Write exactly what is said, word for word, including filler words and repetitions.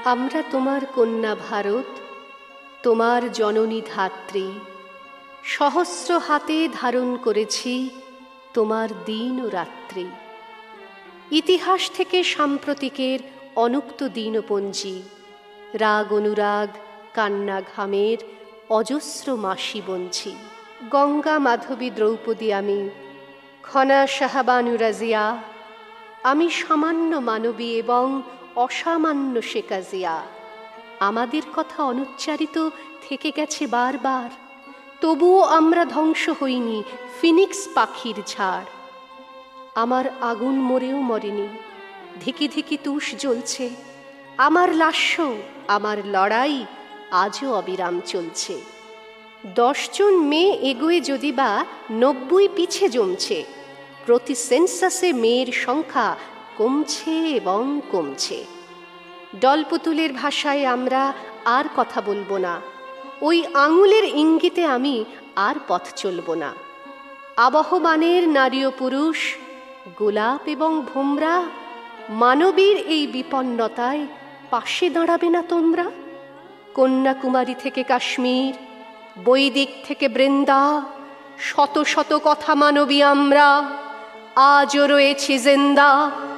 আমরা তোমার কন্যা ভারত, তোমার জননী ধাত্রী। সহস্র হাতে ধারণ করেছি তোমার দিন ও রাত্রি। ইতিহাস থেকে সাম্প্রতিকের অনুক্ত দিনপঞ্জি, রাগ অনুরাগ কান্না ঘামের অজস্র মাসি বঞ্চি। গঙ্গা মাধবী দ্রৌপদী আমি, খনা শাহবানু রাজিয়া। আমি সামান্য মানবী এবং অসামান্য শেকাজিয়া। আমাদের কথা অনুচ্চারিত থেকে গেছে বারবার, তবুও আমরা ধ্বংস হইনি ফিনিক্স পাখির ঝাড়। আমার আগুন মরেও মরেনি, ধিকি ধিকি তুষ জ্বলছে। আমার লাস্য, আমার লড়াই আজও অবিরাম চলছে। দশজন মেয়ে এগোয় যদি বা নব্বই পিছে জমছে, প্রতি সেন্সাসে মেয়ের সংখ্যা কমছে এবং কমছে। ডলপুতুলের ভাষায় আমরা আর কথা বলবো না, ওই আঙুলের ইঙ্গিতে আমি আর পথ চলব না। আবহমানের নারী ও পুরুষ, গোলাপ এবং ভোমরা, মানবীর এই বিপন্নতায় পাশে দাঁড়াবে না তোমরা? কন্যাকুমারী থেকে কাশ্মীর, বৈদিক থেকে বৃন্দা, শত শত কথা মানবী আমরা, আজও রয়েছি জিন্দা।